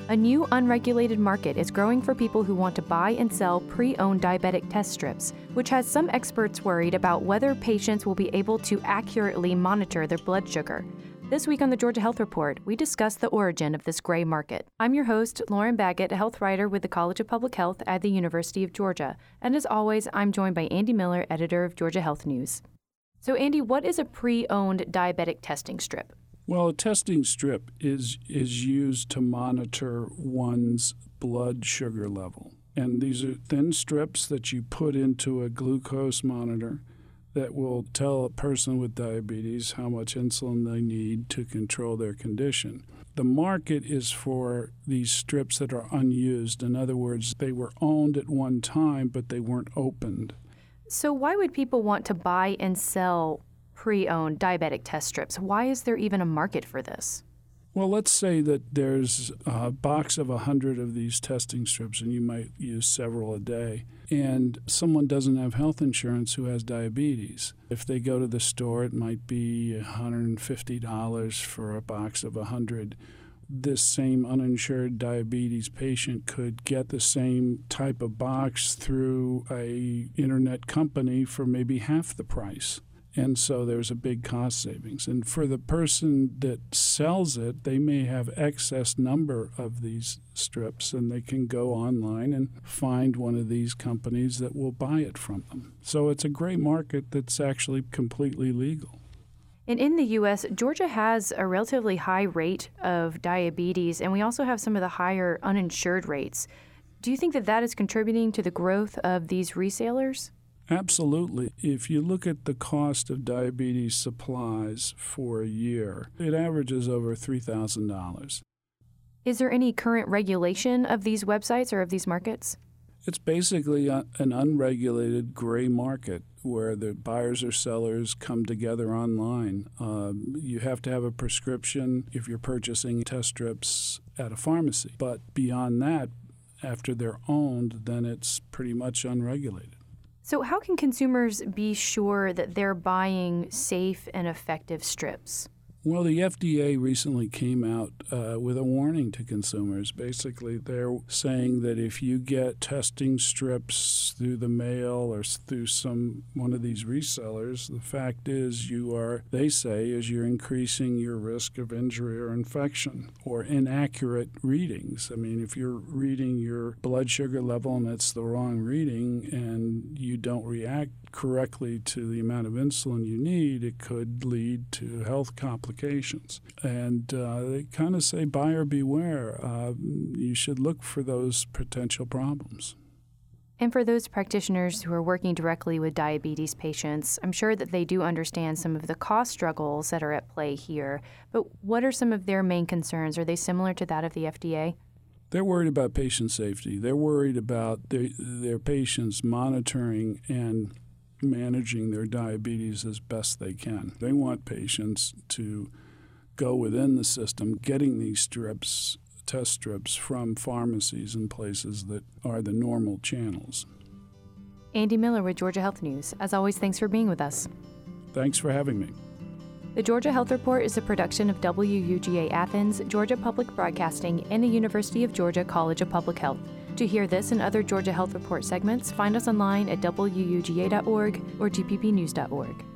A new unregulated market is growing for people who want to buy and sell pre-owned diabetic test strips, which has some experts worried about whether patients will be able to accurately monitor their blood sugar. This week on the Georgia Health Report, we discuss the origin of this gray market. I'm your host, Lauren Baggett, a health writer with the College of Public Health at the University of Georgia. And as always, I'm joined by Andy Miller, editor of Georgia Health News. So Andy, what is a pre-owned diabetic testing strip? Well, a testing strip is used to monitor one's blood sugar level. And these are thin strips that you put into a glucose monitor that will tell a person with diabetes how much insulin they need to control their condition. The market is for these strips that are unused. In other words, they were owned at one time, but they weren't opened. So why would people want to buy and sell pre-owned diabetic test strips? Why is there even a market for this? Well, let's say that there's a box of 100 of these testing strips, and you might use several a day, and someone doesn't have health insurance who has diabetes. If they go to the store, it might be $150 for a box of 100. This same uninsured diabetes patient could get the same type of box through an internet company for maybe half the price. And so there's a big cost savings. And for the person that sells it, they may have excess number of these strips, and they can go online and find one of these companies that will buy it from them. So it's a gray market that's actually completely legal. And in the U.S., Georgia has a relatively high rate of diabetes, and we also have some of the higher uninsured rates. Do you think that that is contributing to the growth of these resellers? Absolutely. If you look at the cost of diabetes supplies for a year, it averages over $3,000. Is there any current regulation of these websites or of these markets? It's basically an unregulated gray market where the buyers or sellers come together online. You have to have a prescription if you're purchasing test strips at a pharmacy. But beyond that, after they're owned, then it's pretty much unregulated. So how can consumers be sure that they're buying safe and effective strips? Well, the FDA recently came out with a warning to consumers. Basically, they're saying that if you get testing strips through the mail or through one of these resellers, the fact is you're increasing your risk of injury or infection or inaccurate readings. I mean, if you're reading your blood sugar level and it's the wrong reading and you don't react correctly to the amount of insulin you need, it could lead to health complications. And they kind of say buyer beware. You should look for those potential problems. And for those practitioners who are working directly with diabetes patients, I'm sure that they do understand some of the cost struggles that are at play here. But what are some of their main concerns? Are they similar to that of the FDA? They're worried about patient safety. They're worried about their patients monitoring and managing their diabetes as best they can. They want patients to go within the system, getting these test strips from pharmacies and places that are the normal channels. Andy Miller with Georgia Health News. As always, thanks for being with us. Thanks for having me. The Georgia Health Report is a production of WUGA Athens, Georgia Public Broadcasting, and the University of Georgia College of Public Health. To hear this and other Georgia Health Report segments, find us online at wuga.org or gppnews.org.